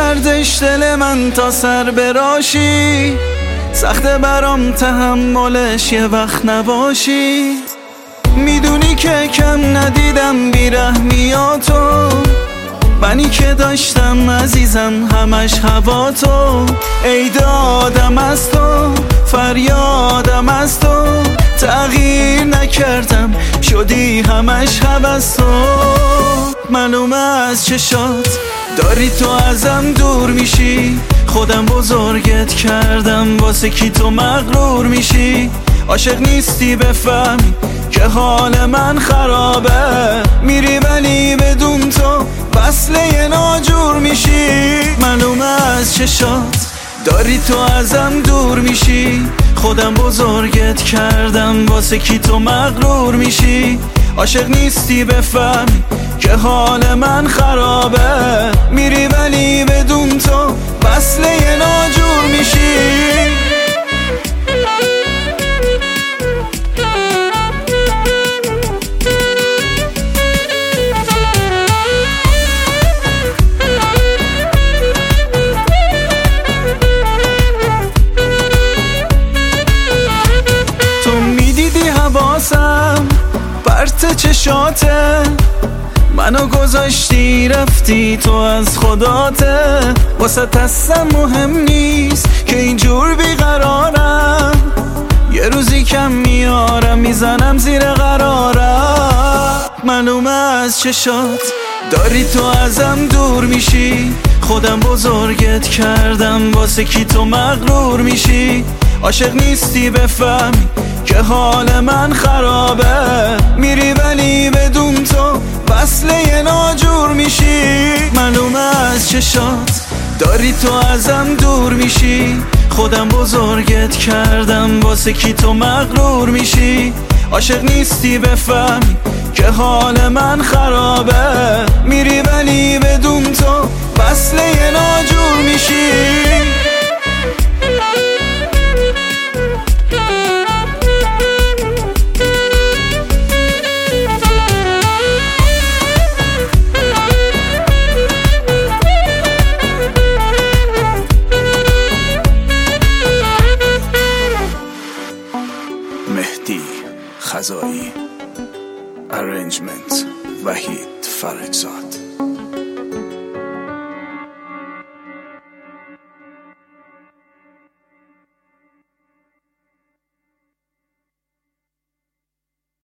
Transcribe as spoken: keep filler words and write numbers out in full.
کردش دل من تا سر براشی، سخته برام تحملش یه وقت نباشی. میدونی که کم ندیدم بیرحمیاتو، منی که داشتم عزیزم همش هوا تو. ای دادم از تو، فریادم از تو، تغییر نکردم شدی همش هوس تو. معلومه از چشات داری تو ازم دور میشی، خودم بزرگت کردم واسه کی تو مغرور میشی. عاشق نیستی بفهمی که حال من خرابه، میری ولی بدون تو وصله ناجور میشی. معلومه از چشات داری تو ازم دور میشی، خودم بزرگت کردم واسه کی تو مغرور میشی. عاشق نیستی بفهمی که حال من خرابه، میری ولی بدون تو وصله ناجور میشی. حواسم پرت چشاته، منو گذاشتی رفتی تو از خداته. واسه هستم مهم نیست که اینجور بیقرارم، یه روزی کم میارم میزنم زیر قرارم. معلومه از چشات داری تو ازم دور میشی، خودم بزرگت کردم واسه کی تو مغرور میشی. عاشق نیستی بفهمی که حال من خرابه، میری ولی بدون تو وصله ناجور میشی. معلومه از چشات داری تو ازم دور میشی، خودم بزرگت کردم واسه کی تو مغرور میشی. عاشق نیستی بفهمی که حال من خرابه، میری ولی بدون تو وصله ناجور میشی. مهدی خزایی، ارنجمنت وحید فرجزاد.